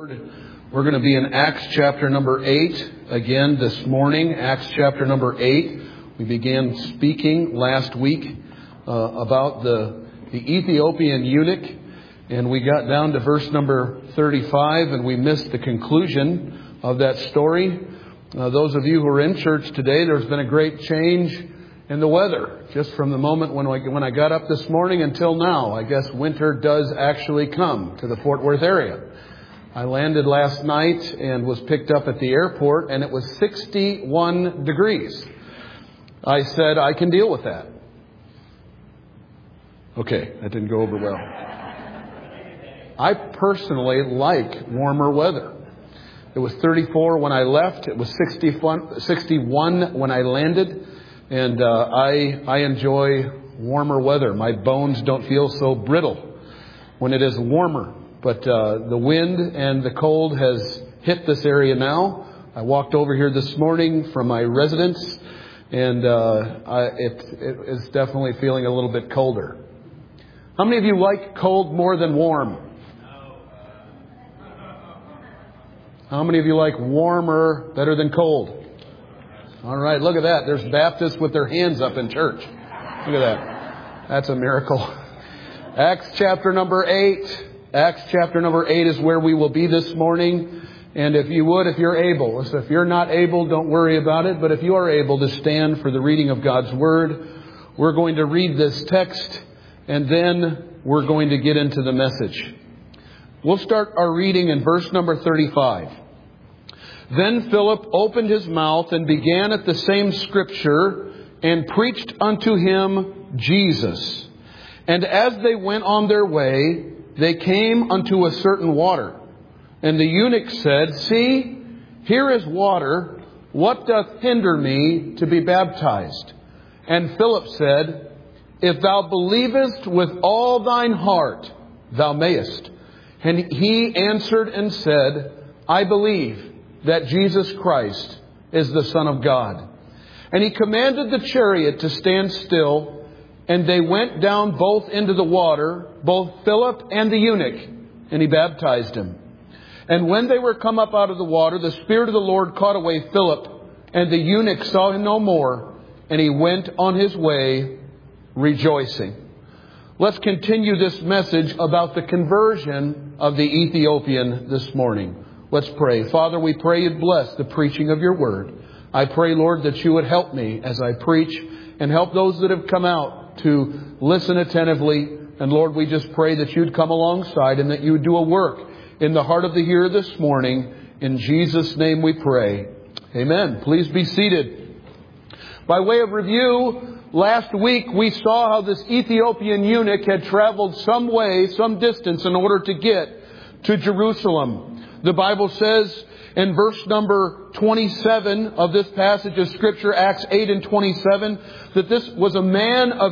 We're going to be in Acts chapter number 8 again this morning. Acts chapter number 8. We began speaking last week about the Ethiopian eunuch, and we got down to verse number 35, and we missed the conclusion of that story. Those of you who are in church today, there's been a great change in the weather. Just from the moment when I got up this morning until now, I guess winter does actually come to the Fort Worth area. I landed last night and was picked up at the airport, and it was 61 degrees. I said, I can deal with that. Okay, that didn't go over well. I personally like warmer weather. It was 34 when I left. It was 61 when I landed. And I enjoy warmer weather. My bones don't feel so brittle when it is warmer. But the wind and the cold has hit this area now. I walked over here this morning from my residence, and it is definitely feeling a little bit colder. How many of you like cold more than warm? How many of you like warmer better than cold? All right, look at that. There's Baptists with their hands up in church. Look at that. That's a miracle. Acts chapter number 8. Acts chapter number 8 is where we will be this morning. And if you're able, so if you're not able, don't worry about it. But if you are able to stand for the reading of God's Word, we're going to read this text, and then we're going to get into the message. We'll start our reading in verse number 35. Then Philip opened his mouth and began at the same scripture and preached unto him Jesus. And as they went on their way, they came unto a certain water. And the eunuch said, See, here is water. What doth hinder me to be baptized? And Philip said, If thou believest with all thine heart, thou mayest. And he answered and said, I believe that Jesus Christ is the Son of God. And he commanded the chariot to stand still, and they went down both into the water, both Philip and the eunuch, and he baptized him. And when they were come up out of the water, the Spirit of the Lord caught away Philip, and the eunuch saw him no more, and he went on his way rejoicing. Let's continue this message about the conversion of the Ethiopian this morning. Let's pray. Father, we pray you'd bless the preaching of your word. I pray, Lord, that you would help me as I preach and help those that have come out to listen attentively. And Lord, we just pray that you'd come alongside and that you would do a work in the heart of the hearer this morning. In Jesus' name we pray. Amen. Please be seated. By way of review, last week we saw how this Ethiopian eunuch had traveled some way, some distance in order to get to Jerusalem. The Bible says in verse number 27 of this passage of Scripture, Acts 8 and 27, that this was a man of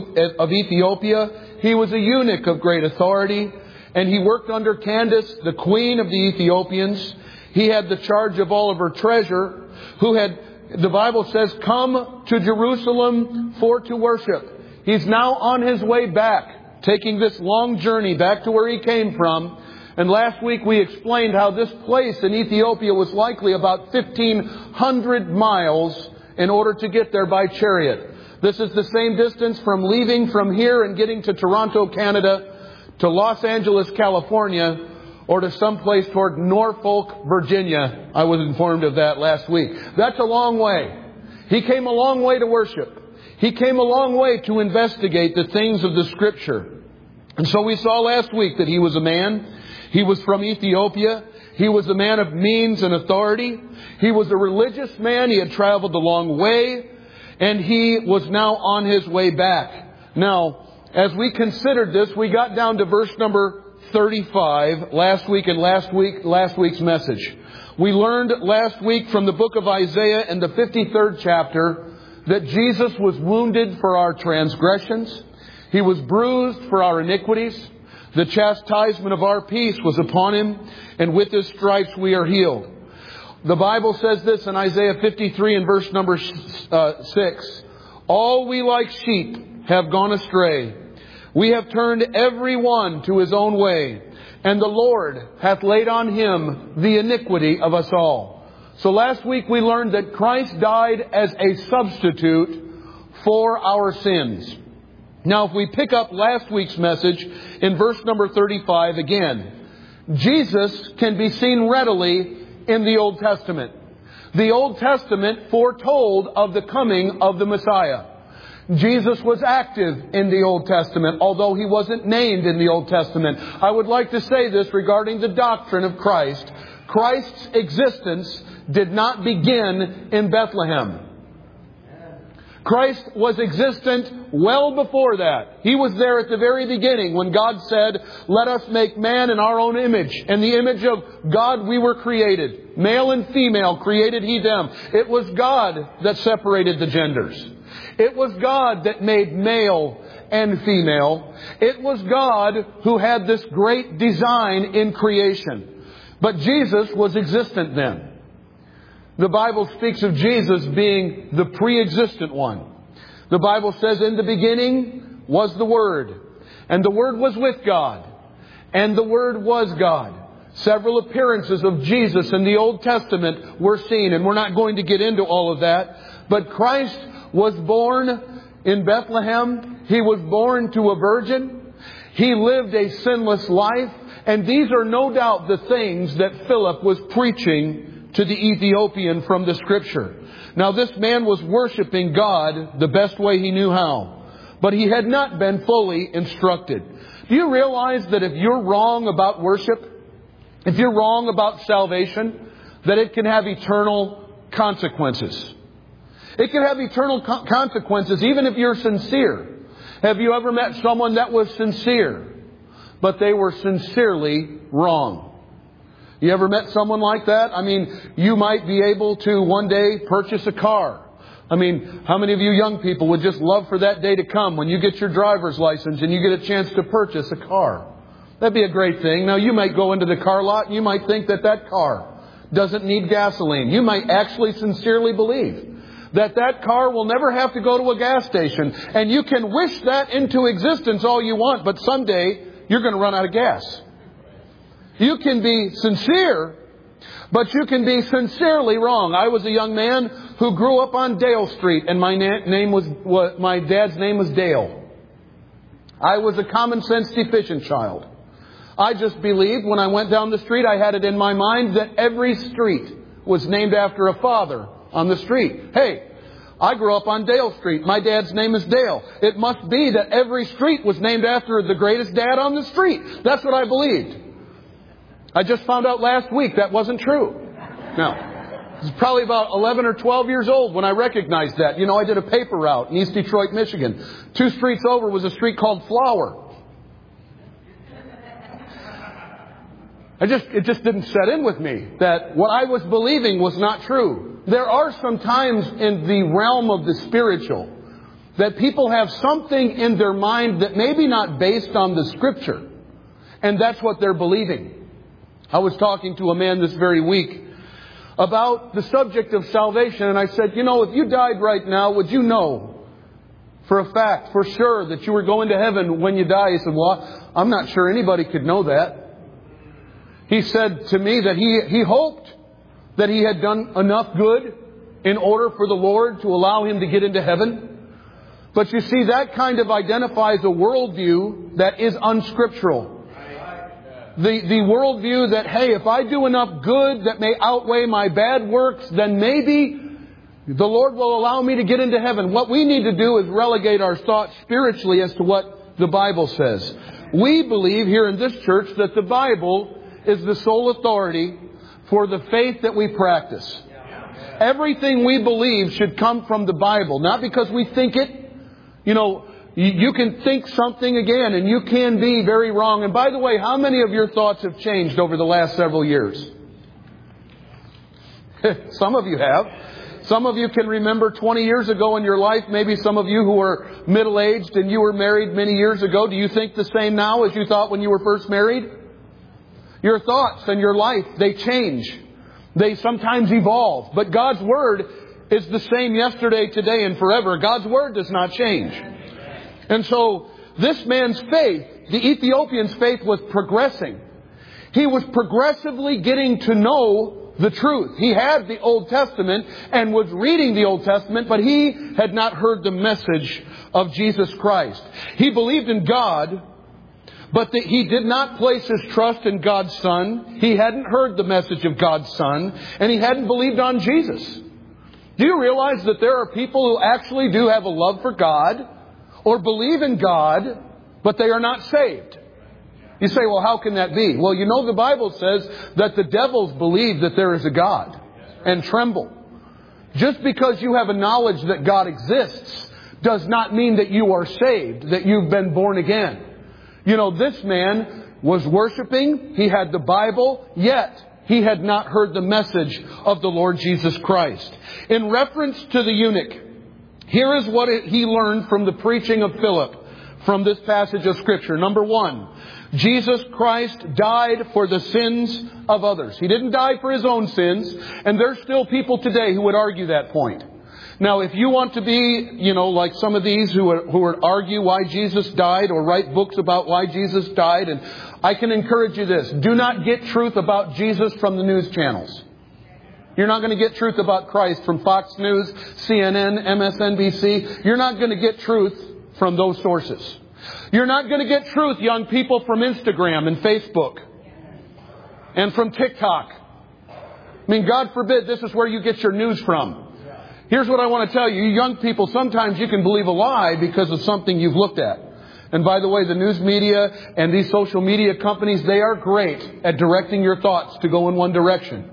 Ethiopia. He was a eunuch of great authority, and he worked under Candace, the queen of the Ethiopians. He had the charge of all of her treasure, who had, the Bible says, come to Jerusalem for to worship. He's now on his way back, taking this long journey back to where he came from. And last week we explained how this place in Ethiopia was likely about 1,500 miles in order to get there by chariot. This is the same distance from leaving from here and getting to Toronto, Canada, to Los Angeles, California, or to someplace toward Norfolk, Virginia. I was informed of that last week. That's a long way. He came a long way to worship. He came a long way to investigate the things of the Scripture. And so we saw last week that he was a man. He was from Ethiopia. He was a man of means and authority. He was a religious man. He had traveled a long way. And he was now on his way back. Now, as we considered this, we got down to verse number 35 last week in last week's message. We learned last week from the book of Isaiah in the 53rd chapter that Jesus was wounded for our transgressions. He was bruised for our iniquities. The chastisement of our peace was upon him, and with his stripes we are healed. The Bible says this in Isaiah 53 and verse number 6. All we like sheep have gone astray. We have turned every one to his own way, and the Lord hath laid on Him the iniquity of us all. So last week we learned that Christ died as a substitute for our sins. Now if we pick up last week's message in verse number 35 again, Jesus can be seen readily in the Old Testament. The Old Testament foretold of the coming of the Messiah. Jesus was active in the Old Testament, although He wasn't named in the Old Testament. I would like to say this regarding the doctrine of Christ. Christ's existence did not begin in Bethlehem. Christ was existent well before that. He was there at the very beginning when God said, "Let us make man in our own image. In the image of God we were created. Male and female created He them." It was God that separated the genders. It was God that made male and female. It was God who had this great design in creation. But Jesus was existent then. The Bible speaks of Jesus being the pre-existent one. The Bible says, "In the beginning was the Word, and the Word was with God, and the Word was God." Several appearances of Jesus in the Old Testament were seen, and we're not going to get into all of that. But Christ was born in Bethlehem. He was born to a virgin. He lived a sinless life. And these are no doubt the things that Philip was preaching to the Ethiopian from the Scripture. Now this man was worshiping God the best way he knew how. But he had not been fully instructed. Do you realize that if you're wrong about worship, if you're wrong about salvation, that it can have eternal consequences? It can have eternal consequences even if you're sincere. Have you ever met someone that was sincere, but they were sincerely wrong? You ever met someone like that? I mean, you might be able to one day purchase a car. I mean, how many of you young people would just love for that day to come when you get your driver's license and you get a chance to purchase a car? That'd be a great thing. Now, you might go into the car lot and you might think that that car doesn't need gasoline. You might actually sincerely believe that that car will never have to go to a gas station. And you can wish that into existence all you want, but someday you're going to run out of gas. You can be sincere, but you can be sincerely wrong. I was a young man who grew up on Dale Street, and my dad's name was Dale. I was a common sense deficient child. I just believed when I went down the street, I had it in my mind that every street was named after a father on the street. Hey, I grew up on Dale Street. My dad's name is Dale. It must be that every street was named after the greatest dad on the street. That's what I believed. I just found out last week that wasn't true. Now, I was probably about 11 or 12 years old when I recognized that. You know, I did a paper route in East Detroit, Michigan. 2 streets over was a street called Flower. It just didn't set in with me that what I was believing was not true. There are some times in the realm of the spiritual that people have something in their mind that maybe not based on the Scripture. And that's what they're believing. I was talking to a man this very week about the subject of salvation. And I said, you know, if you died right now, would you know for a fact, for sure, that you were going to heaven when you die? He said, well, I'm not sure anybody could know that. He said to me that he hoped that he had done enough good in order for the Lord to allow him to get into heaven. But you see, that kind of identifies a worldview that is unscriptural. The worldview that, hey, if I do enough good that may outweigh my bad works, then maybe the Lord will allow me to get into heaven. What we need to do is relegate our thoughts spiritually as to what the Bible says. We believe here in this church that the Bible is the sole authority for the faith that we practice. Everything we believe should come from the Bible, not because we think it. You know, you can think something again and you can be very wrong. And by the way, how many of your thoughts have changed over the last several years? Some of you have. Some of you can remember 20 years ago in your life, maybe some of you who are middle-aged and you were married many years ago. Do you think the same now as you thought when you were first married? Your thoughts and your life, they change. They sometimes evolve. But God's Word is the same yesterday, today, and forever. God's Word does not change. And so this man's faith, the Ethiopian's faith, was progressing. He was progressively getting to know the truth. He had the Old Testament and was reading the Old Testament, but he had not heard the message of Jesus Christ. He believed in God, but he did not place his trust in God's Son. He hadn't heard the message of God's Son, and he hadn't believed on Jesus. Do you realize that there are people who actually do have a love for God or believe in God, but they are not saved? You say, well, how can that be? Well, you know the Bible says that the devils believe that there is a God and tremble. Just because you have a knowledge that God exists does not mean that you are saved, that you've been born again. You know, this man was worshiping, he had the Bible, yet he had not heard the message of the Lord Jesus Christ. In reference to the eunuch, here is what he learned from the preaching of Philip from this passage of Scripture. Number one, Jesus Christ died for the sins of others. He didn't die for His own sins, and there's still people today who would argue that point. Now, if you want to be, like some of these who would argue why Jesus died or write books about why Jesus died, and I can encourage you this. Do not get truth about Jesus from the news channels. You're not going to get truth about Christ from Fox News, CNN, MSNBC. You're not going to get truth from those sources. You're not going to get truth, young people, from Instagram and Facebook and from TikTok. I mean, God forbid this is where you get your news from. Here's what I want to tell you. You young people, sometimes you can believe a lie because of something you've looked at. And by the way, the news media and these social media companies, they are great at directing your thoughts to go in one direction.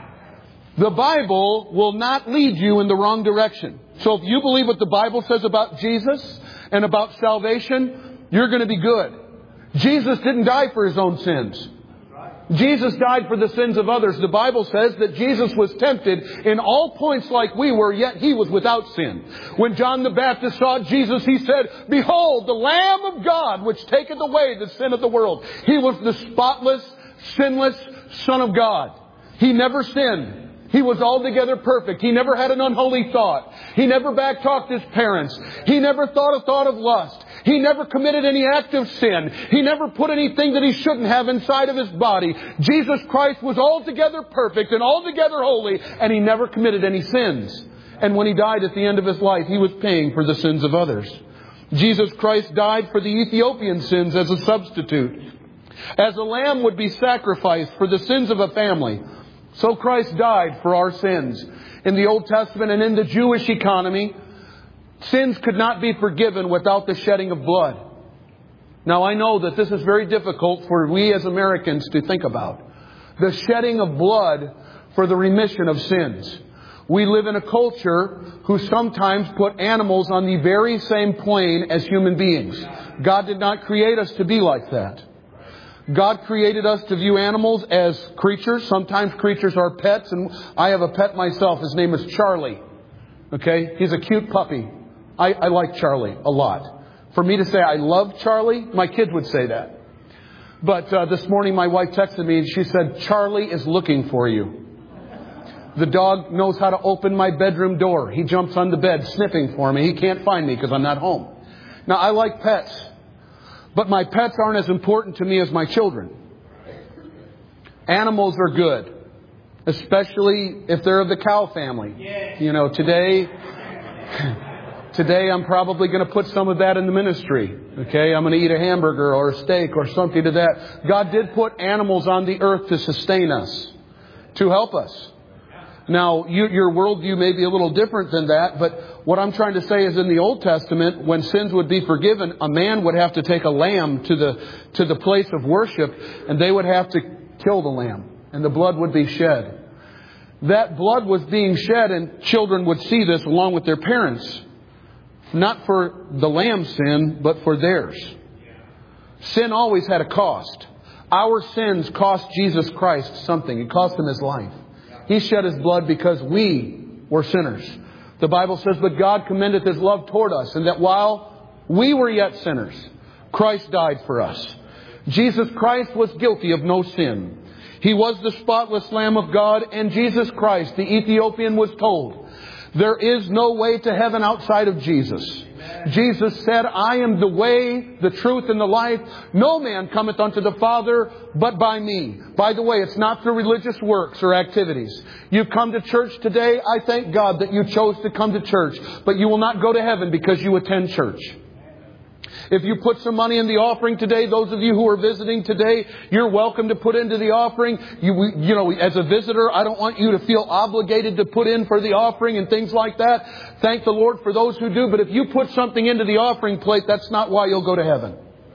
The Bible will not lead you in the wrong direction. So if you believe what the Bible says about Jesus and about salvation, you're going to be good. Jesus didn't die for His own sins. Jesus died for the sins of others. The Bible says that Jesus was tempted in all points like we were, yet He was without sin. When John the Baptist saw Jesus, he said, "Behold, the Lamb of God, which taketh away the sin of the world." He was the spotless, sinless Son of God. He never sinned. He was altogether perfect. He never had an unholy thought. He never backtalked His parents. He never thought a thought of lust. He never committed any act of sin. He never put anything that He shouldn't have inside of His body. Jesus Christ was altogether perfect and altogether holy, and He never committed any sins. And when He died at the end of His life, He was paying for the sins of others. Jesus Christ died for the Ethiopian sins as a substitute. As a lamb would be sacrificed for the sins of a family, so Christ died for our sins. In the Old Testament and in the Jewish economy, sins could not be forgiven without the shedding of blood. Now, I know that this is very difficult for we as Americans to think about. The shedding of blood for the remission of sins. We live in a culture who sometimes put animals on the very same plane as human beings. God did not create us to be like that. God created us to view animals as creatures. Sometimes creatures are pets, and I have a pet myself. His name is Charlie. Okay? He's a cute puppy. I like Charlie a lot. For me to say I love Charlie, my kids would say that. But this morning my wife texted me and she said, "Charlie is looking for you." The dog knows how to open my bedroom door. He jumps on the bed sniffing for me. He can't find me because I'm not home. Now, I like pets. But my pets aren't as important to me as my children. Animals are good. Especially if they're of the cow family. Today I'm probably going to put some of that in the ministry. Okay, I'm going to eat a hamburger or a steak or something to that. God did put animals on the earth to sustain us, to help us. Now, your worldview may be a little different than that, but what I'm trying to say is in the Old Testament, when sins would be forgiven, a man would have to take a lamb to the place of worship, and they would have to kill the lamb, and the blood would be shed. That blood was being shed, and children would see this along with their parents. Not for the lamb's sin, but for theirs. Sin always had a cost. Our sins cost Jesus Christ something. It cost Him His life. He shed His blood because we were sinners. The Bible says, "But God commendeth His love toward us, and that while we were yet sinners, Christ died for us." Jesus Christ was guilty of no sin. He was the spotless Lamb of God, and Jesus Christ, the Ethiopian, was told, "There is no way to heaven outside of Jesus." Jesus said, I am the way, the truth, and the life. No man cometh unto the Father but by me. By the way, it's not through religious works or activities. You've come to church today. I thank God that you chose to come to church. But you will not go to heaven because you attend church. If you put some money in the offering today, those of you who are visiting today, you're welcome to put into the offering. You know, as a visitor, I don't want you to feel obligated to put in for the offering and things like that. Thank the Lord for those who do. But if you put something into the offering plate, that's not why you'll go to heaven.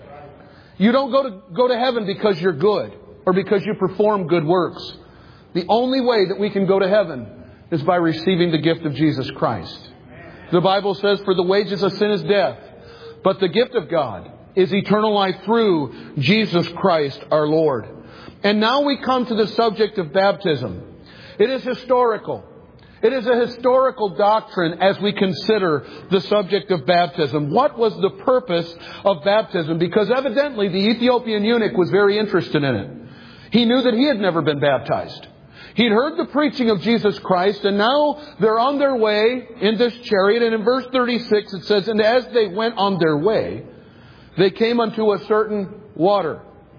You don't go to heaven because you're good or because you perform good works. The only way that we can go to heaven is by receiving the gift of Jesus Christ. The Bible says, for the wages of sin is death. But the gift of God is eternal life through Jesus Christ our Lord. And now we come to the subject of baptism. It is historical. It is a historical doctrine as we consider the subject of baptism. What was the purpose of baptism? Because evidently the Ethiopian eunuch was very interested in it. He knew that he had never been baptized. He'd heard the preaching of Jesus Christ, and now they're on their way in this chariot. And in verse 36 it says, and as they went on their way, they came unto a certain water.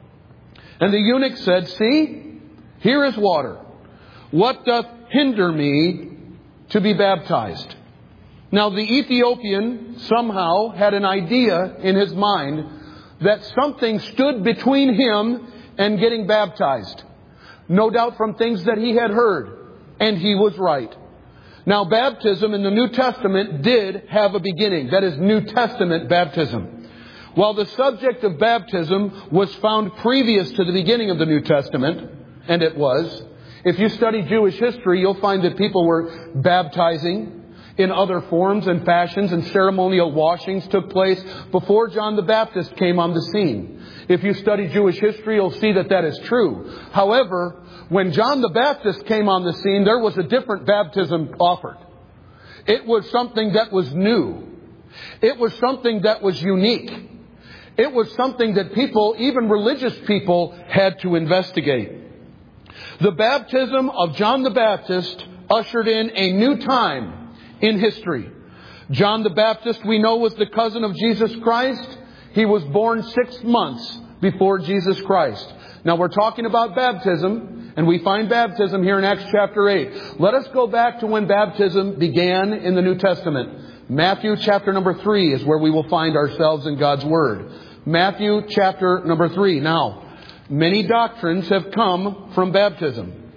And the eunuch said, see, here is water. What doth hinder me to be baptized? Now the Ethiopian somehow had an idea in his mind that something stood between him and getting baptized. No doubt from things that he had heard. And he was right. Now baptism in the New Testament did have a beginning. That is New Testament baptism. While the subject of baptism was found previous to the beginning of the New Testament, and it was, if you study Jewish history, you'll find that people were baptizing in other forms and fashions, and ceremonial washings took place before John the Baptist came on the scene. If you study Jewish history, you'll see that that is true. However, when John the Baptist came on the scene, there was a different baptism offered. It was something that was new. It was something that was unique. It was something that people, even religious people, had to investigate. The baptism of John the Baptist ushered in a new time in history. John the Baptist, we know, was the cousin of Jesus Christ. He was born 6 months before Jesus Christ. Now we're talking about baptism, and we find baptism here in Acts chapter 8. Let us go back to when baptism began in the New Testament. Matthew chapter number 3 is where we will find ourselves in God's Word. Matthew chapter number 3. Now, many doctrines have come from baptism.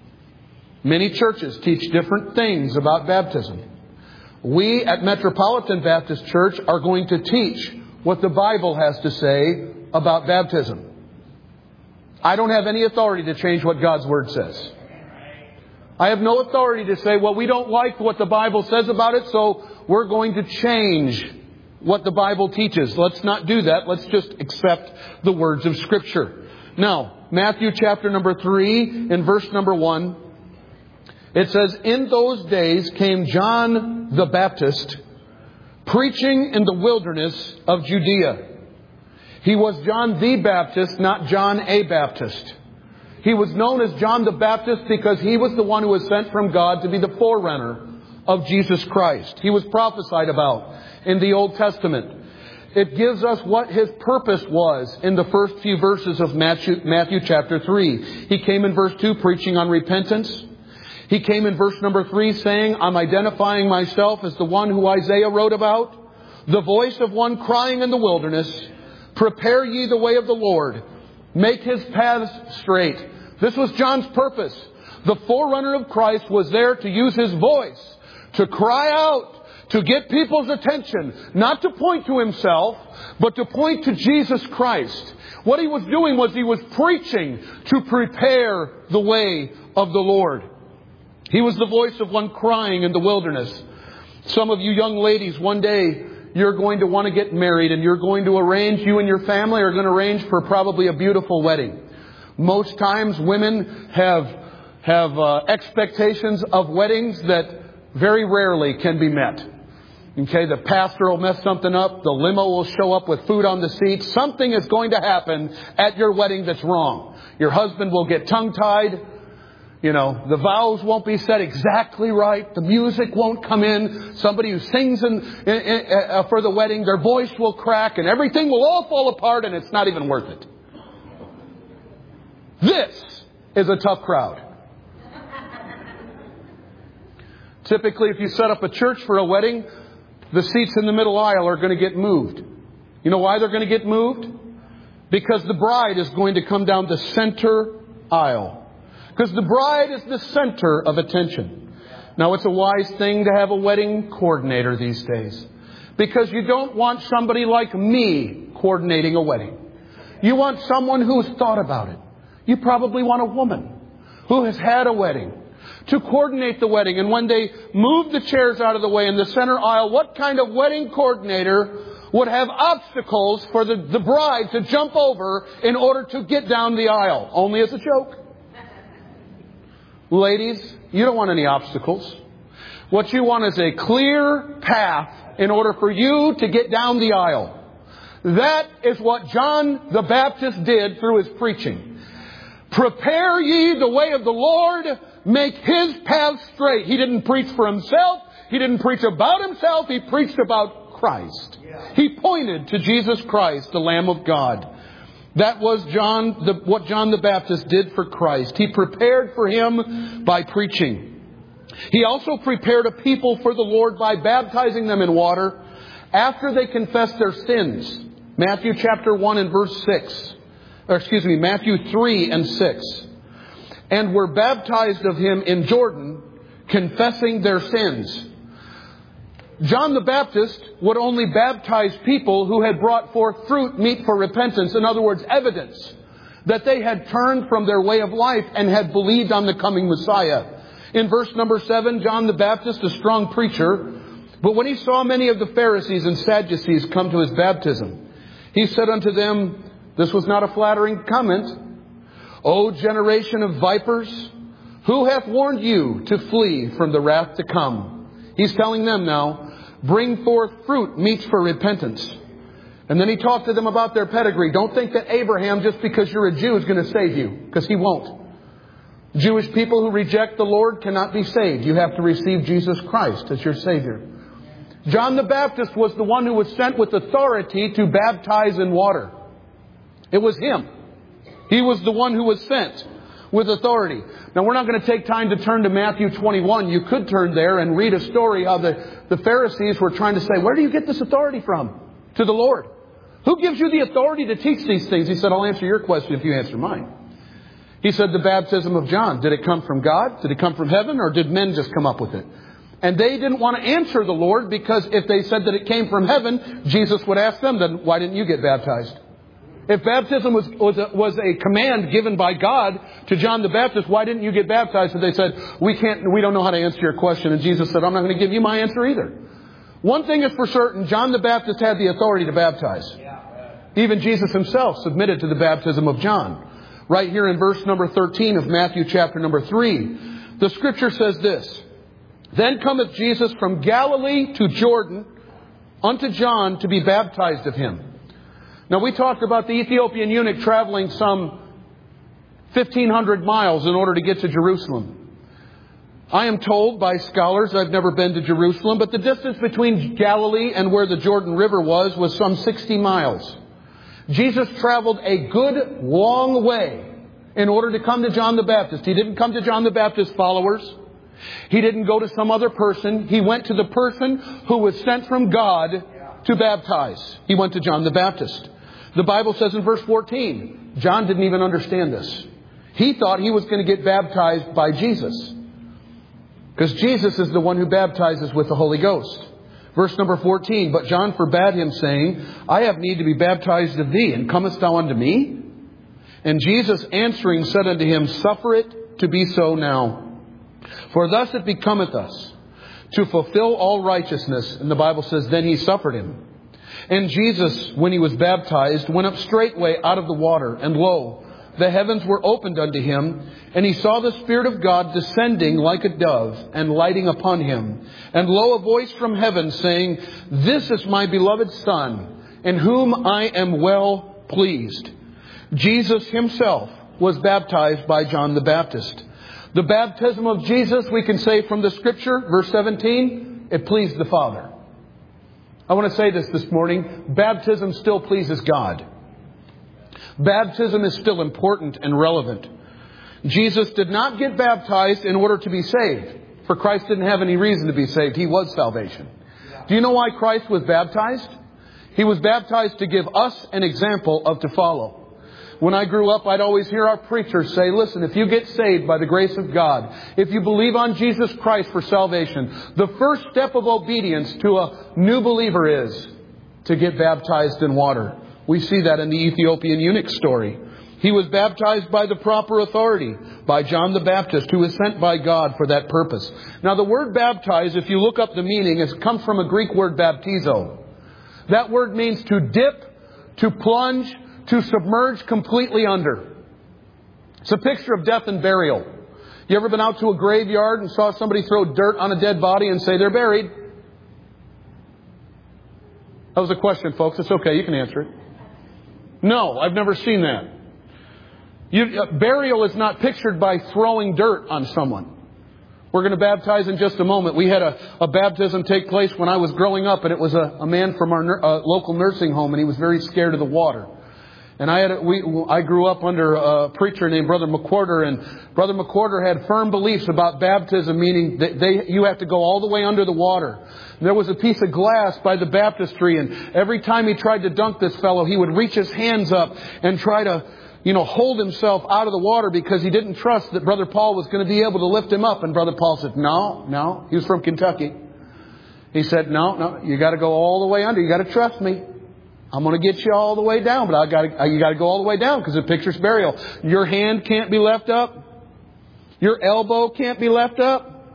Many churches teach different things about baptism. We at Metropolitan Baptist Church are going to teach what the Bible has to say about baptism. I don't have any authority to change what God's Word says. I have no authority to say, well, we don't like what the Bible says about it, so we're going to change what the Bible teaches. Let's not do that. Let's just accept the words of Scripture. Now, Matthew chapter number 3 in verse number 1. It says, in those days came John the Baptist, preaching in the wilderness of Judea. He was John the Baptist, not John a Baptist. He was known as John the Baptist because he was the one who was sent from God to be the forerunner of Jesus Christ. He was prophesied about in the Old Testament. It gives us what his purpose was in the first few verses of Matthew chapter 3. He came in verse 2 preaching on repentance. He came in verse number 3 saying, I'm identifying myself as the one who Isaiah wrote about. The voice of one crying in the wilderness, prepare ye the way of the Lord. Make his paths straight. This was John's purpose. The forerunner of Christ was there to use his voice, to cry out, to get people's attention, not to point to himself, but to point to Jesus Christ. What he was doing was he was preaching to prepare the way of the Lord. He was the voice of one crying in the wilderness. Some of you young ladies, one day you're going to want to get married and you're going to arrange, you and your family are going to arrange for probably a beautiful wedding. Most times women have expectations of weddings that very rarely can be met. Okay, the pastor will mess something up. The limo will show up with food on the seat. Something is going to happen at your wedding that's wrong. Your husband will get tongue-tied. You know, the vows won't be said exactly right. The music won't come in. Somebody who sings for the wedding, their voice will crack and everything will all fall apart and it's not even worth it. This is a tough crowd. Typically, if you set up a church for a wedding, the seats in the middle aisle are going to get moved. You know why they're going to get moved? Because the bride is going to come down the center aisle. Because the bride is the center of attention. Now, it's a wise thing to have a wedding coordinator these days. Because you don't want somebody like me coordinating a wedding. You want someone who's thought about it. You probably want a woman who has had a wedding to coordinate the wedding. And when they move the chairs out of the way in the center aisle, what kind of wedding coordinator would have obstacles for the bride to jump over in order to get down the aisle? Only as a joke. Ladies, you don't want any obstacles. What you want is a clear path in order for you to get down the aisle. That is what John the Baptist did through his preaching. Prepare ye the way of the Lord, make His path straight. He didn't preach for Himself. He didn't preach about Himself. He preached about Christ. He pointed to Jesus Christ, the Lamb of God. That was what John the Baptist did for Christ. He prepared for Him by preaching. He also prepared a people for the Lord by baptizing them in water after they confessed their sins. Matthew chapter 1 and verse 6. Matthew 3 and 6. And were baptized of Him in Jordan, confessing their sins. John the Baptist would only baptize people who had brought forth fruit meet for repentance. In other words, evidence that they had turned from their way of life and had believed on the coming Messiah. In verse number 7, John the Baptist, a strong preacher, but when he saw many of the Pharisees and Sadducees come to his baptism, he said unto them, this was not a flattering comment, O generation of vipers, who hath warned you to flee from the wrath to come? He's telling them now, bring forth fruit meets for repentance. And then he talked to them about their pedigree. Don't think that Abraham, just because you're a Jew, is going to save you. Because he won't. Jewish people who reject the Lord cannot be saved. You have to receive Jesus Christ as your Savior. John the Baptist was the one who was sent with authority to baptize in water. It was him. He was the one who was sent with authority. Now, we're not going to take time to turn to Matthew 21. You could turn there and read a story how the Pharisees were trying to say, where do you get this authority from? To the Lord. Who gives you the authority to teach these things? He said, I'll answer your question if you answer mine. He said, the baptism of John. Did it come from God? Did it come from heaven? Or did men just come up with it? And they didn't want to answer the Lord because if they said that it came from heaven, Jesus would ask them, then why didn't you get baptized? If baptism was a command given by God to John the Baptist, why didn't you get baptized? And they said, we don't know how to answer your question. And Jesus said, I'm not going to give you my answer either. One thing is for certain, John the Baptist had the authority to baptize. Even Jesus himself submitted to the baptism of John. Right here in verse number 13 of Matthew chapter number 3, the scripture says this, Then cometh Jesus from Galilee to Jordan unto John to be baptized of him. Now, we talked about the Ethiopian eunuch traveling some 1,500 miles in order to get to Jerusalem. I am told by scholars, I've never been to Jerusalem, but the distance between Galilee and where the Jordan River was some 60 miles. Jesus traveled a good long way in order to come to John the Baptist. He didn't come to John the Baptist's followers. He didn't go to some other person. He went to the person who was sent from God to baptize. He went to John the Baptist. The Bible says in verse 14, John didn't even understand this. He thought he was going to get baptized by Jesus. Because Jesus is the one who baptizes with the Holy Ghost. Verse number 14, But John forbade him, saying, I have need to be baptized of thee, and comest thou unto me? And Jesus answering said unto him, Suffer it to be so now. For thus it becometh us to fulfill all righteousness. And the Bible says, Then he suffered him. And Jesus, when he was baptized, went up straightway out of the water. And lo, the heavens were opened unto him. And he saw the Spirit of God descending like a dove and lighting upon him. And lo, a voice from heaven saying, This is my beloved Son, in whom I am well pleased. Jesus himself was baptized by John the Baptist. The baptism of Jesus, we can say from the Scripture, verse 17, it pleased the Father. I want to say this morning. Baptism still pleases God. Baptism is still important and relevant. Jesus did not get baptized in order to be saved. For Christ didn't have any reason to be saved. He was salvation. Do you know why Christ was baptized? He was baptized to give us an example of to follow. When I grew up, I'd always hear our preachers say, listen, if you get saved by the grace of God, if you believe on Jesus Christ for salvation, the first step of obedience to a new believer is to get baptized in water. We see that in the Ethiopian eunuch story. He was baptized by the proper authority, by John the Baptist, who was sent by God for that purpose. Now the word baptize, if you look up the meaning, it comes from a Greek word baptizo. That word means to dip, to plunge, to submerge completely under. It's a picture of death and burial. You ever been out to a graveyard and saw somebody throw dirt on a dead body and say they're buried? That was a question, folks. It's okay. You can answer it. No, I've never seen that. Burial is not pictured by throwing dirt on someone. We're going to baptize in just a moment. We had a baptism take place when I was growing up, and it was a man from our local nursing home, and he was very scared of the water. And I grew up under a preacher named Brother McWhorter, and Brother McWhorter had firm beliefs about baptism, meaning that you have to go all the way under the water. And there was a piece of glass by the baptistry, and every time he tried to dunk this fellow, he would reach his hands up and try to, hold himself out of the water because he didn't trust that Brother Paul was going to be able to lift him up. And Brother Paul said, no. He was from Kentucky. He said, no, you got to go all the way under. You got to trust me. I'm going to get you all the way down, but you got to go all the way down because it pictures burial. Your hand can't be left up. Your elbow can't be left up.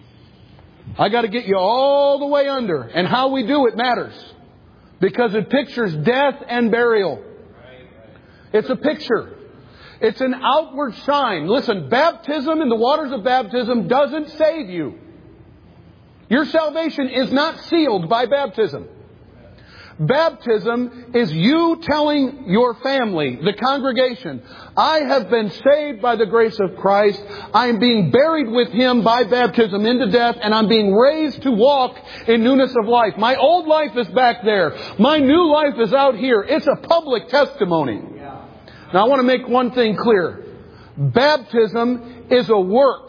I got to get you all the way under. And how we do it matters because it pictures death and burial. It's a picture. It's an outward sign. Listen, baptism in the waters of baptism doesn't save you. Your salvation is not sealed by baptism. Baptism is you telling your family, the congregation, I have been saved by the grace of Christ. I am being buried with Him by baptism into death, and I'm being raised to walk in newness of life. My old life is back there. My new life is out here. It's a public testimony. Now I want to make one thing clear. Baptism is a work.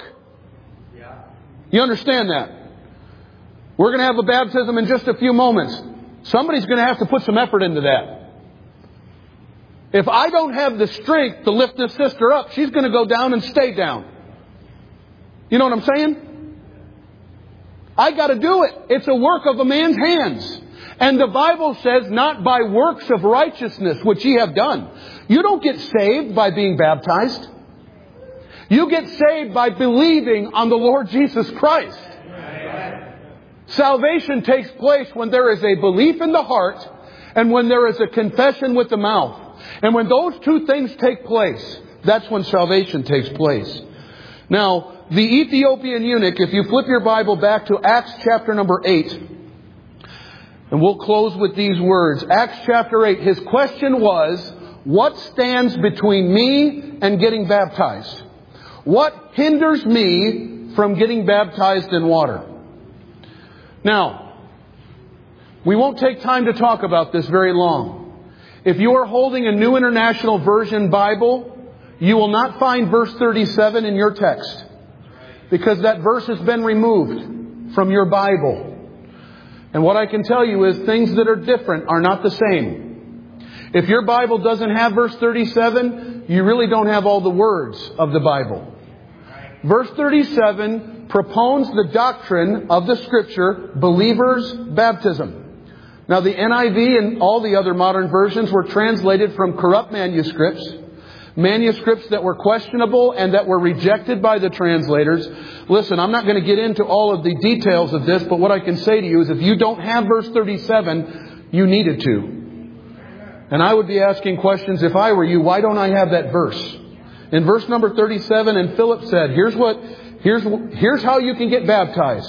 You understand that? We're going to have a baptism in just a few moments. Somebody's going to have to put some effort into that. If I don't have the strength to lift this sister up, she's going to go down and stay down. You know what I'm saying? I got to do it. It's a work of a man's hands. And the Bible says, not by works of righteousness which ye have done. You don't get saved by being baptized. You get saved by believing on the Lord Jesus Christ. Salvation takes place when there is a belief in the heart and when there is a confession with the mouth. And when those two things take place, that's when salvation takes place. Now, the Ethiopian eunuch, if you flip your Bible back to Acts chapter number 8, and we'll close with these words. Acts chapter 8, his question was, what stands between me and getting baptized? What hinders me from getting baptized in water? Now, we won't take time to talk about this very long. If you are holding a New International Version Bible, you will not find verse 37 in your text. Because that verse has been removed from your Bible. And what I can tell you is things that are different are not the same. If your Bible doesn't have verse 37, you really don't have all the words of the Bible. Verse 37 propounds the doctrine of the Scripture, believers' baptism. Now the NIV and all the other modern versions were translated from corrupt manuscripts that were questionable and that were rejected by the translators. Listen, I'm not going to get into all of the details of this, but what I can say to you is if you don't have verse 37, you needed to. And I would be asking questions if I were you, why don't I have that verse? In verse number 37, and Philip said, Here's how you can get baptized.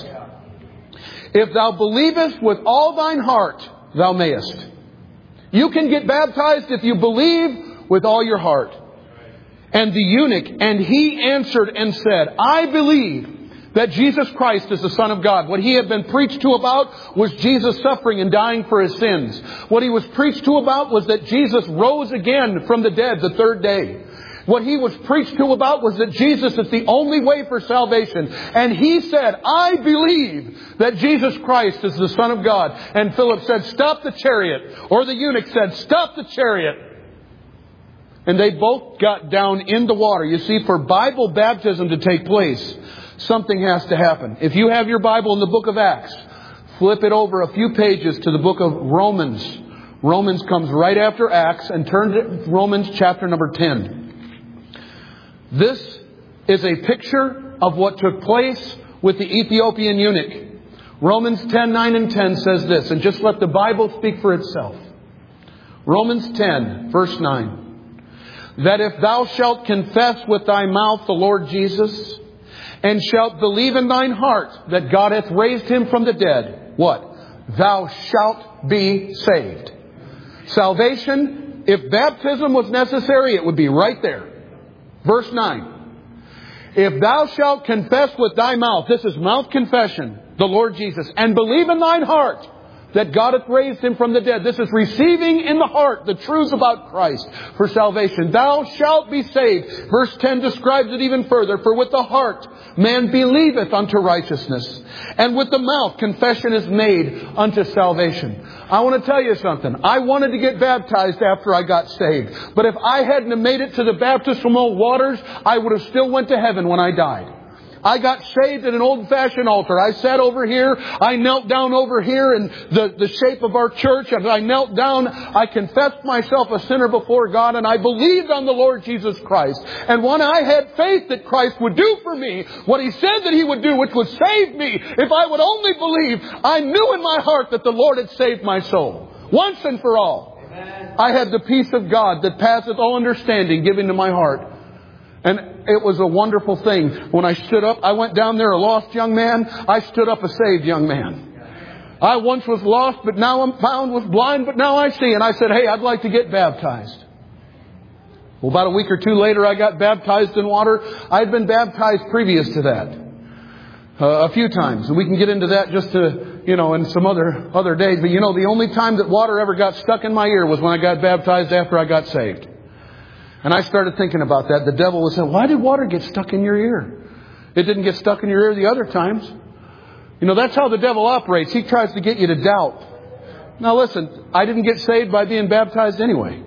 If thou believest with all thine heart, thou mayest. You can get baptized if you believe with all your heart. And the eunuch, and he answered and said, I believe that Jesus Christ is the Son of God. What he had been preached to about was Jesus suffering and dying for his sins. What he was preached to about was that Jesus rose again from the dead the third day. What he was preached to about was that Jesus is the only way for salvation. And he said, I believe that Jesus Christ is the Son of God. And Philip said, stop the chariot. Or the eunuch said, stop the chariot. And they both got down in the water. You see, for Bible baptism to take place, something has to happen. If you have your Bible in the book of Acts, flip it over a few pages to the book of Romans. Romans comes right after Acts, and turn to Romans chapter number 10. This is a picture of what took place with the Ethiopian eunuch. Romans 10:9 and 10 says this, and just let the Bible speak for itself. Romans 10, verse 9. That if thou shalt confess with thy mouth the Lord Jesus, and shalt believe in thine heart that God hath raised him from the dead, what? Thou shalt be saved. Salvation, if baptism was necessary, it would be right there. Verse 9. If thou shalt confess with thy mouth, this is mouth confession, the Lord Jesus, and believe in thine heart that God hath raised him from the dead. This is receiving in the heart the truths about Christ for salvation. Thou shalt be saved. Verse 10 describes it even further. For with the heart man believeth unto righteousness, and with the mouth confession is made unto salvation. I want to tell you something. I wanted to get baptized after I got saved. But if I hadn't have made it to the baptismal waters, I would have still went to heaven when I died. I got saved at an old-fashioned altar. I sat over here. I knelt down over here in the shape of our church. As I knelt down, I confessed myself a sinner before God, and I believed on the Lord Jesus Christ. And when I had faith that Christ would do for me what He said that He would do, which would save me, if I would only believe, I knew in my heart that the Lord had saved my soul. Once and for all. Amen. I had the peace of God that passeth all understanding given to my heart. And it was a wonderful thing. When I stood up, I went down there a lost young man. I stood up a saved young man. I once was lost, but now I'm found, was blind, but now I see. And I said, hey, I'd like to get baptized. Well, about a week or two later, I got baptized in water. I'd been baptized previous to that a few times. And we can get into that just to, in some other days. But the only time that water ever got stuck in my ear was when I got baptized after I got saved. And I started thinking about that. The devil was saying, why did water get stuck in your ear? It didn't get stuck in your ear the other times. That's how the devil operates. He tries to get you to doubt. Now listen, I didn't get saved by being baptized anyway.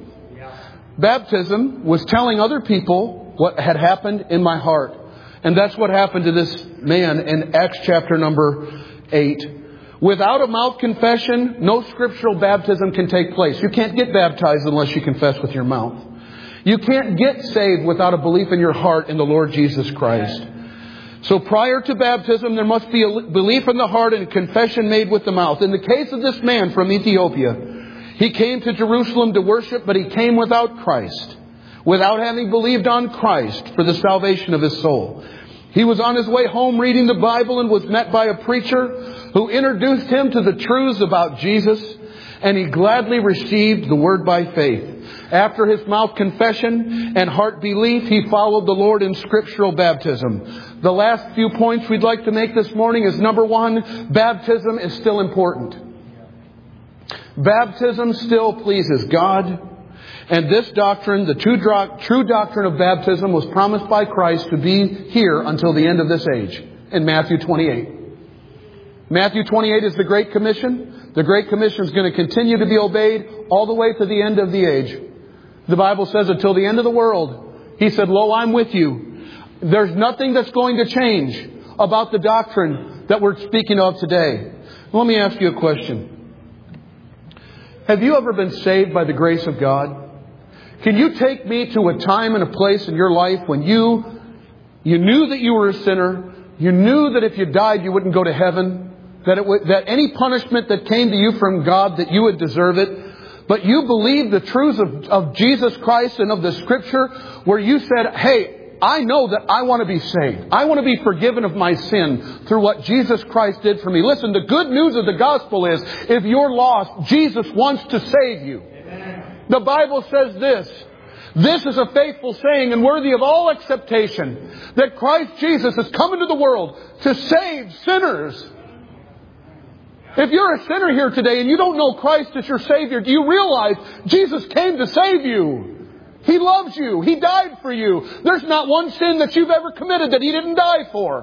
Baptism was telling other people what had happened in my heart. And that's what happened to this man in Acts chapter number 8. Without a mouth confession, no scriptural baptism can take place. You can't get baptized unless you confess with your mouth. You can't get saved without a belief in your heart in the Lord Jesus Christ. So prior to baptism, there must be a belief in the heart and confession made with the mouth. In the case of this man from Ethiopia, he came to Jerusalem to worship, but he came without Christ, without having believed on Christ for the salvation of his soul. He was on his way home reading the Bible and was met by a preacher who introduced him to the truths about Jesus, and he gladly received the word by faith. After his mouth confession and heart belief, he followed the Lord in scriptural baptism. The last few points we'd like to make this morning is, number one, baptism is still important. Baptism still pleases God. And this doctrine, the true doctrine of baptism, was promised by Christ to be here until the end of this age in Matthew 28. Matthew 28 is the Great Commission. The Great Commission is going to continue to be obeyed all the way to the end of the age. The Bible says until the end of the world. He said, lo, I'm with you. There's nothing that's going to change about the doctrine that we're speaking of today. Let me ask you a question. Have you ever been saved by the grace of God? Can you take me to a time and a place in your life when you knew that you were a sinner, you knew that if you died you wouldn't go to heaven, that any punishment that came to you from God, that you would deserve it, but you believed the truths of Jesus Christ and of the Scripture, where you said, hey, I know that I want to be saved. I want to be forgiven of my sin through what Jesus Christ did for me. Listen, the good news of the gospel is, if you're lost, Jesus wants to save you. Amen. The Bible says this, This is a faithful saying and worthy of all acceptation, that Christ Jesus has come into the world to save sinners. If you're a sinner here today and you don't know Christ as your Savior, do you realize Jesus came to save you? He loves you. He died for you. There's not one sin that you've ever committed that He didn't die for.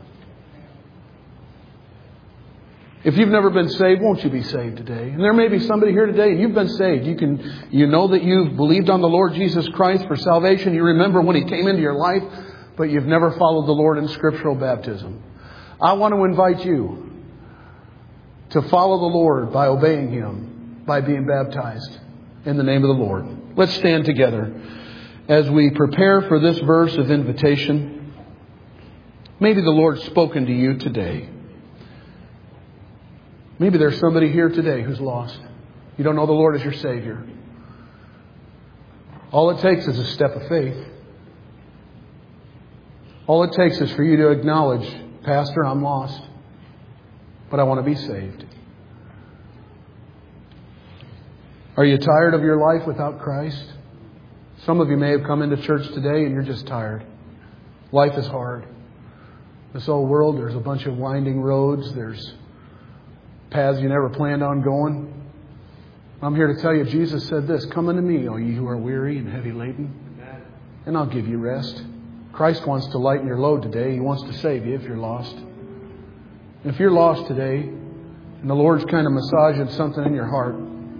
If you've never been saved, won't you be saved today? And there may be somebody here today and you've been saved. You know that you've believed on the Lord Jesus Christ for salvation. You remember when He came into your life, but you've never followed the Lord in scriptural baptism. I want to invite you to follow the Lord by obeying Him, by being baptized in the name of the Lord. Let's stand together as we prepare for this verse of invitation. Maybe the Lord's spoken to you today. Maybe there's somebody here today who's lost. You don't know the Lord as your Savior. All it takes is a step of faith. All it takes is for you to acknowledge, Pastor, I'm lost, but I want to be saved. Are you tired of your life without Christ? Some of you may have come into church today and you're just tired. Life is hard. This old world, there's a bunch of winding roads. There's paths you never planned on going. I'm here to tell you, Jesus said this, "Come unto me, all ye who are weary and heavy laden, and I'll give you rest." Christ wants to lighten your load today. He wants to save you if you're lost. If you're lost today, and the Lord's kind of massaging something in your heart,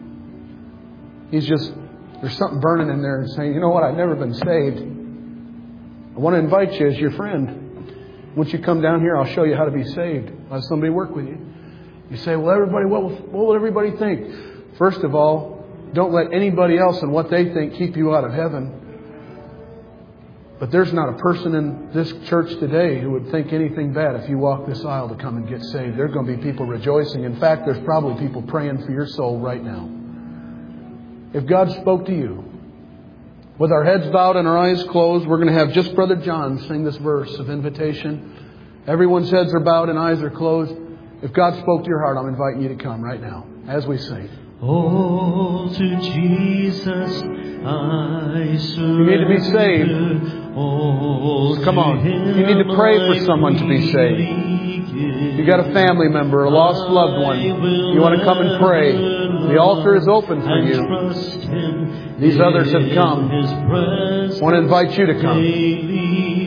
there's something burning in there and saying, you know what, I've never been saved. I want to invite you as your friend. Once you come down here, I'll show you how to be saved. I'll have somebody work with you. You say, well, what will everybody think? First of all, don't let anybody else and what they think keep you out of heaven. But there's not a person in this church today who would think anything bad if you walk this aisle to come and get saved. There's going to be people rejoicing. In fact, there's probably people praying for your soul right now. If God spoke to you, with our heads bowed and our eyes closed, we're going to have just Brother John sing this verse of invitation. Everyone's heads are bowed and eyes are closed. If God spoke to your heart, I'm inviting you to come right now as we sing. Oh, to Jesus I surrender. You need to be saved. Come on. You need to pray for someone to be saved. You got a family member, a lost loved one. You want to come and pray. The altar is open for you. These others have come. I want to invite you to come.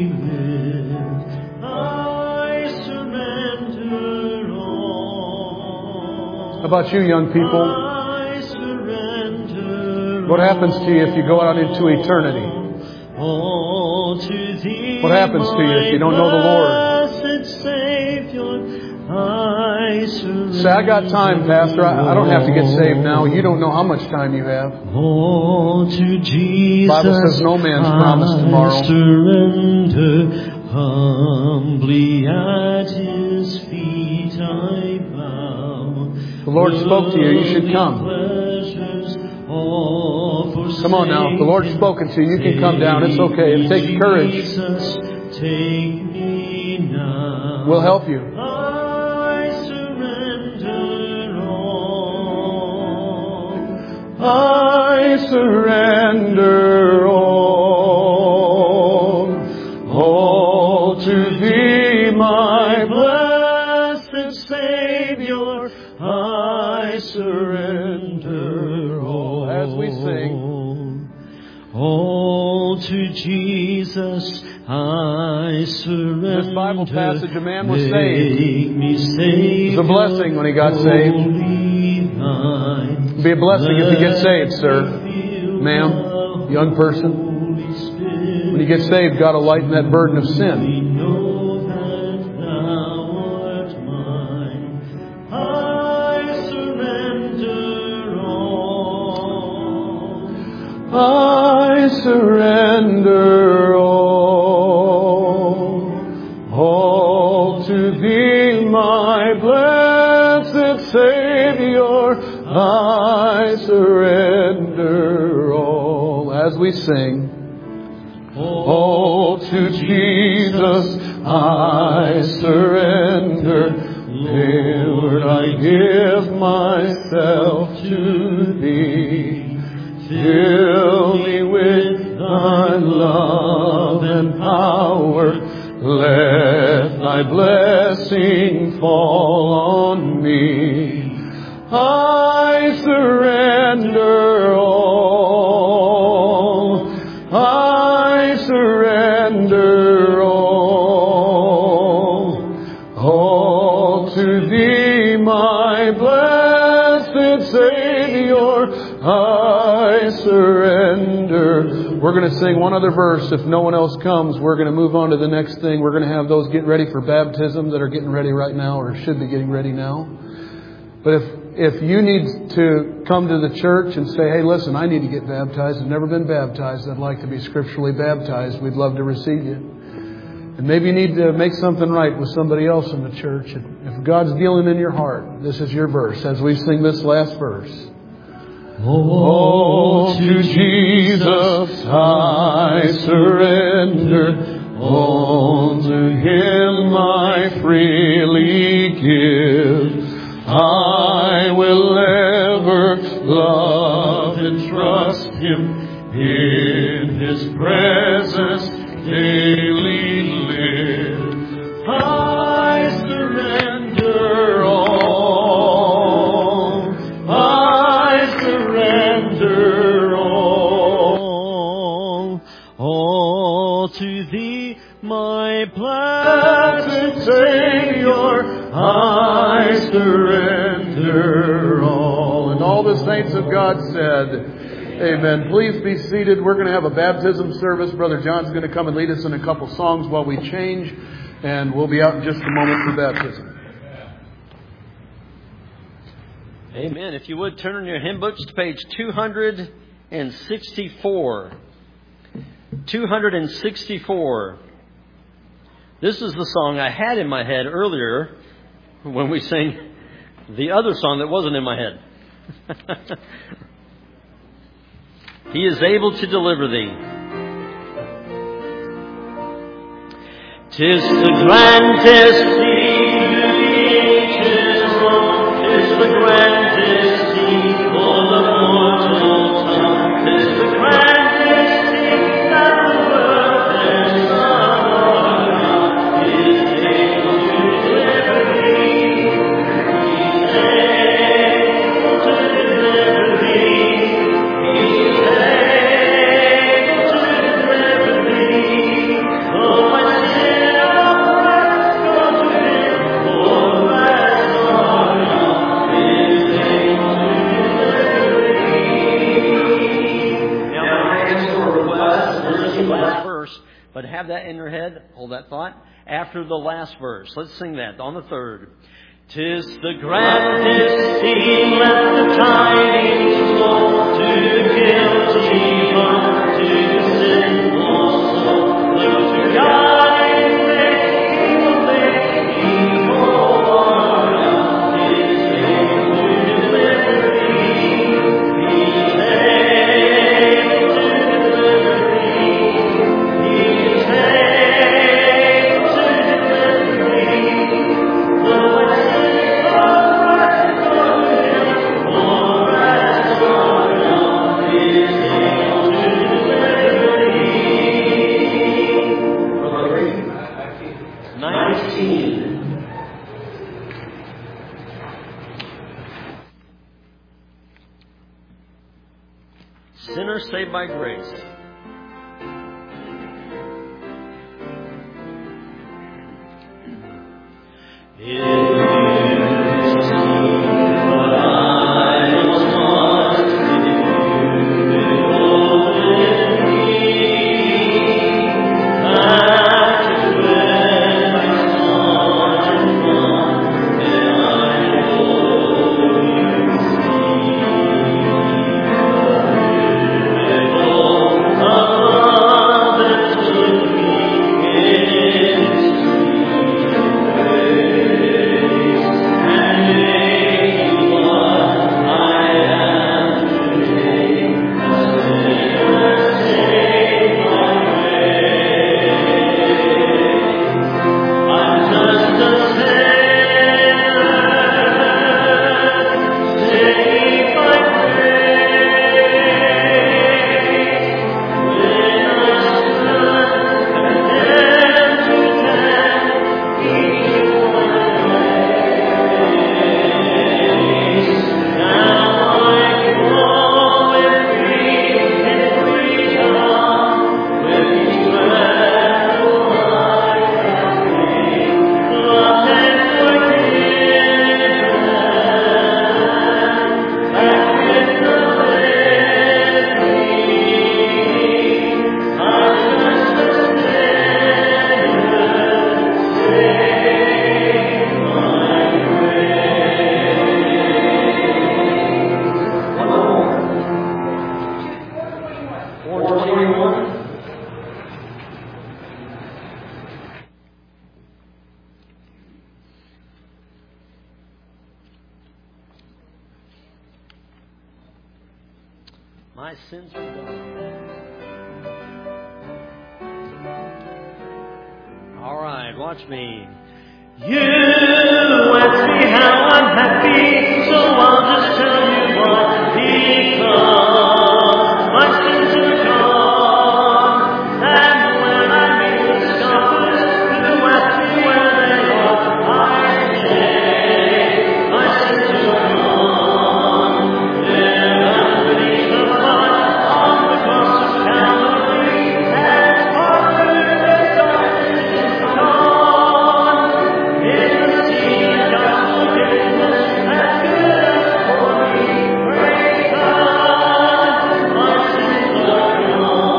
How about you, young people? What happens to you if you go out into eternity? What happens to you if you don't know the Lord? Say, I got time, Pastor. I don't have to get saved now. You don't know how much time you have. The Bible says no man's promised tomorrow. Surrender humbly at His feet I bow. The Lord spoke to you. You should come. Come on now. If the Lord's spoken to you, you can come down. It's okay. It takes courage. We'll help you. I surrender all to Thee, my blessed Savior. I surrender all. As we sing, all to Jesus I surrender. This Bible passage, a man was saved. It was a blessing when he got saved. It'd be a blessing if you get saved, sir, ma'am, young person. When you get saved, God will lighten that burden of sin. I surrender all to Thee, my blessed Savior. I surrender all. As we sing, all to Jesus I surrender. Lord, I give myself to Thee. Fill me with and power. Let thy blessing fall on me. I surrender all. I surrender all. All to thee, my blessed Savior, I surrender. We're going to sing one other verse. If no one else comes, we're going to move on to the next thing. We're going to have those get ready for baptism that are getting ready right now or should be getting ready now. But if you need to come to the church and say, hey, listen, I need to get baptized. I've never been baptized. I'd like to be scripturally baptized. We'd love to receive you. And maybe you need to make something right with somebody else in the church. If God's dealing in your heart, this is your verse as we sing this last verse. Oh, to Jesus I surrender. All to Him I freely give. I will ever love and trust Him. In His presence daily live. I surrender all. I surrender all to Thee, my blessed Savior. I surrender all. And all the saints of God said, amen. Please be seated. We're going to have a baptism service. Brother John's going to come and lead us in a couple songs while we change. And we'll be out in just a moment for baptism. Amen. If you would, turn in your hymn books to page 264. 264. This is the song I had in my head earlier when we sang the other song that wasn't in my head. He is able to deliver thee. 'Tis the grandest deed of the ages long, 'tis the grandest deed for the mortal tongue, 'tis the grandest deed that the perfect Son of God is able to deliver thee. He's able to deliver thee. He's able to deliver thee. Oh, my sin, rest unto Him, for that sorrow is able to deliver thee. Now, my hands for request. This is the last verse, but have that in your head. Hold that thought. After the last verse, let's sing that on the third. 'Tis the grandest thing, let the tidings flow to the guilty heart, to the sinful soul. Look to God and faith, He will make thee whole. Our God is able to deliver thee. He's able to deliver thee. He's able to deliver thee. Lord, Sinners saved by grace. My sins are gone. All right, watch me. You ask me how I'm happy, so I'll just tell you what. Because my sins are gone, and when I meet the scoffers who ask me where they are, I say, my sins are gone. They're underneath the blood on the cross of Calvary, and farther than darkness is gone. In the sea of God's forgiveness, that's good for me. Praise God, my sins are gone.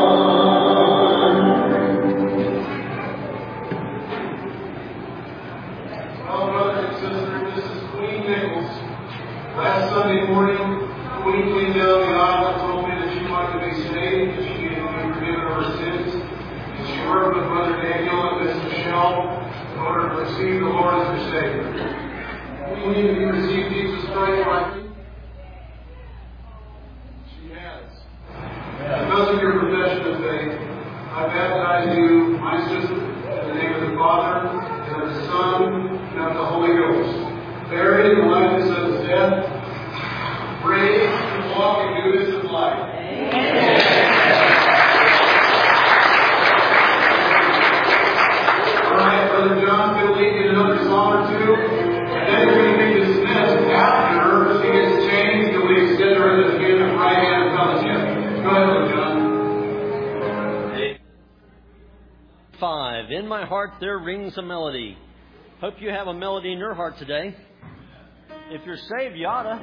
Well, brothers and sisters, this is Queen Nichols. Last Sunday morning, Queen came down the aisle and told me that she wanted to be saved, that she needed to be forgiven of her sins. And she worked with Brother Daniel and Miss Michelle in order to receive the Lord as her Savior. Queen, have you received Jesus Christ rightly? She has. Because of your profession of faith, I baptize you, my sister, in the name of the Father, and of the Son, and of the Holy Ghost. Buried in the likeness of his death, raised to walk in newness of life. All right, Brother John's going to lead you another song or two, and then you're going to be dismissed after she gets changed and we extend her in the hand of right hand fellowship. Go ahead, Brother John. 5. In my heart there rings a melody. Hope you have a melody in your heart today. If you're saved, you oughta.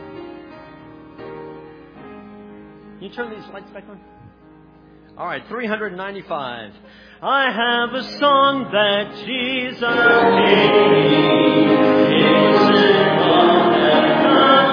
Can you turn these lights back on? All right, 395. I have a song that Jesus gave me. It's in one and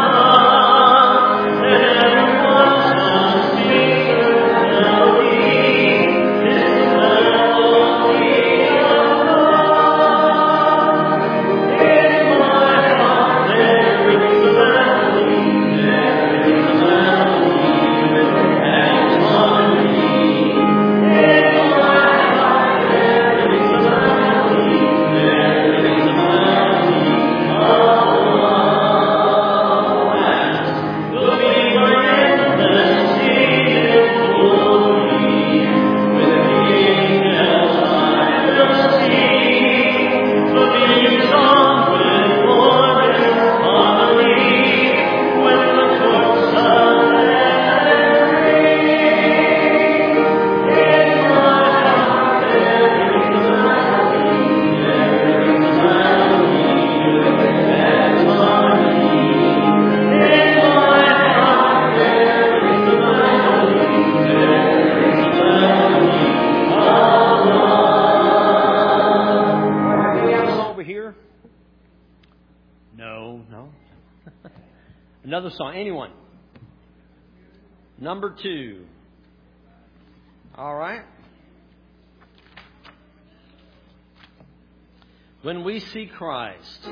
that everyone shall sing the melody. It's the melody of love. In my heart there is a melody, there is a melody, and harmony. In my heart there is a melody, there is a melody of love. And the beaver endless sea in glory, with the angels I will sing. The beaver song with organ harmony, when the courts of heaven ring. In my heart there is a melody, there is a melody, and harmony. In my heart there is a melody, there is a melody of love. Anything else over here? No. Another song. Anyone? Number 2. All right. When we see Christ.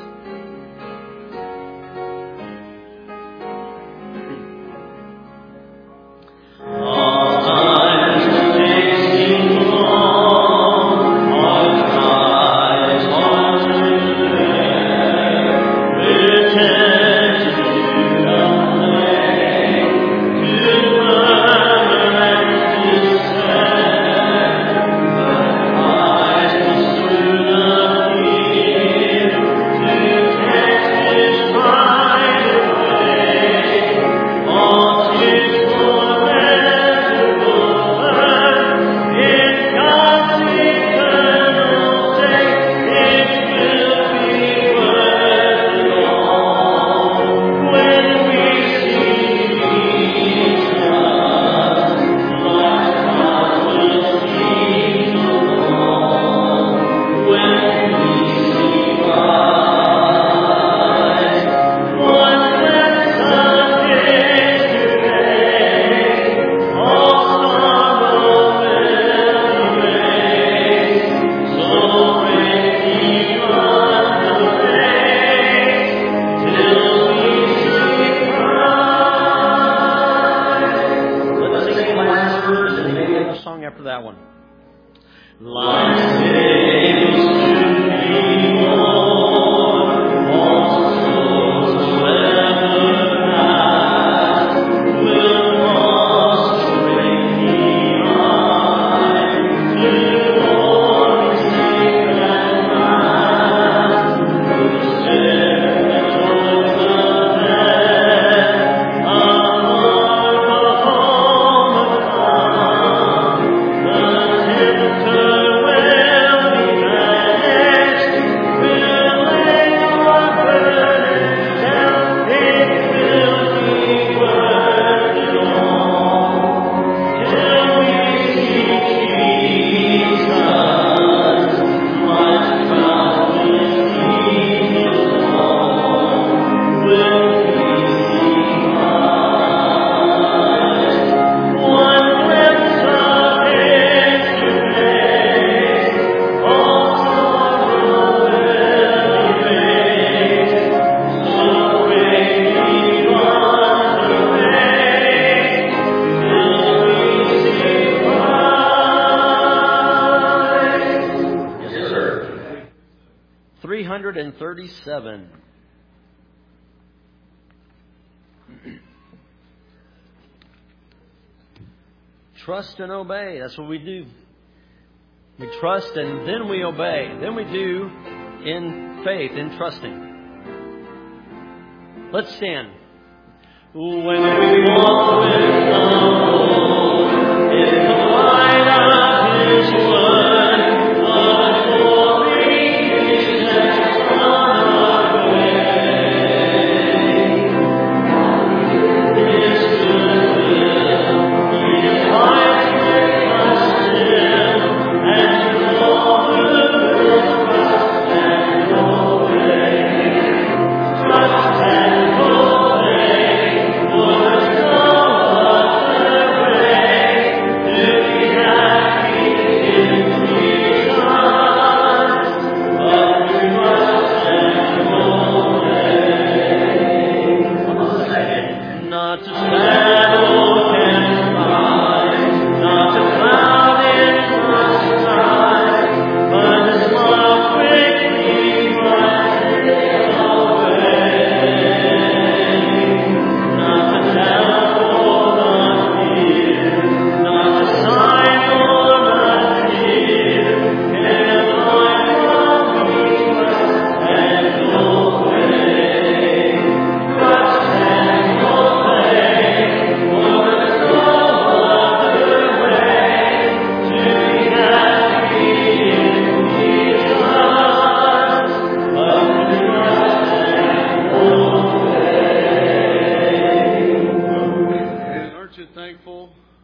All times tasting long, all cries are to bear, we're tempted to complain, to murmur and despair, but Christ was through the fear to 337. Trust and obey. That's what we do. We trust and then we obey. Then we do in faith, in trusting. Let's stand. When we walk with the Lord in the light of His word, the glory is as on our way. His goodwill, He delights with us still, and all who will trust and obey. Trust and obey, for there's no other way to be happy in Jesus, but we trust and obey. Not to shadow can rise, not to cloud in the sky, but His love quickly rushes away. Not to doubt or not fear, not to sign or not fear, can find what we trust and obey. Trust and obey, for there's no other way to be happy in Jesus, but we trust and obey. Aren't you thankful?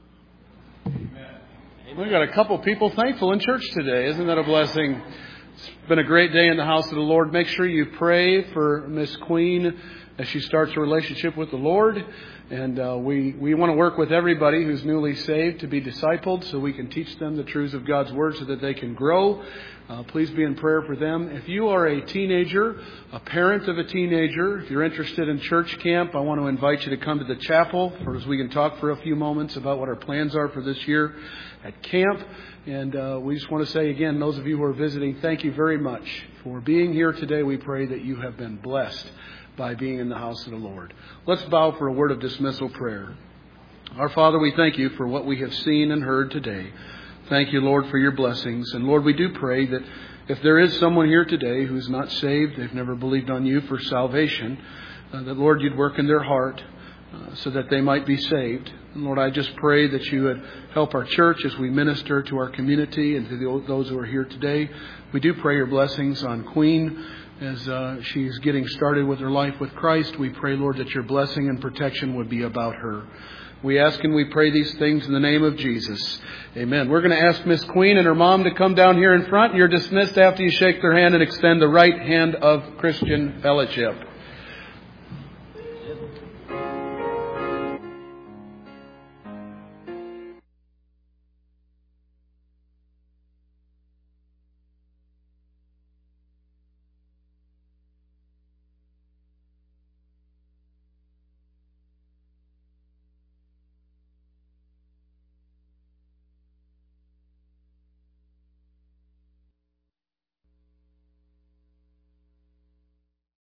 We've got a couple people thankful in church today. Isn't that a blessing? It's been a great day in the house of the Lord. Make sure you pray for Miss Queen as she starts a relationship with the Lord. And we want to work with everybody who's newly saved to be discipled so we can teach them the truths of God's Word so that they can grow. Please be in prayer for them. If you are a teenager, a parent of a teenager, if you're interested in church camp, I want to invite you to come to the chapel as we can talk for a few moments about what our plans are for this year at camp. And we just want to say again, those of you who are visiting, thank you very much for being here today. We pray that you have been blessed by being in the house of the Lord. Let's bow for a word of dismissal prayer. Our Father, we thank you for what we have seen and heard today. Thank you, Lord, for your blessings. And Lord, we do pray that if there is someone here today who's not saved, they've never believed on you for salvation, that, Lord, you'd work in their heart so that they might be saved. And Lord, I just pray that you would help our church as we minister to our community and to those who are here today. We do pray your blessings on Queen as she's getting started with her life with Christ. We pray, Lord, that your blessing and protection would be about her. We ask and we pray these things in the name of Jesus. Amen. We're going to ask Miss Queen and her mom to come down here in front. You're dismissed after you shake their hand and extend the right hand of Christian fellowship.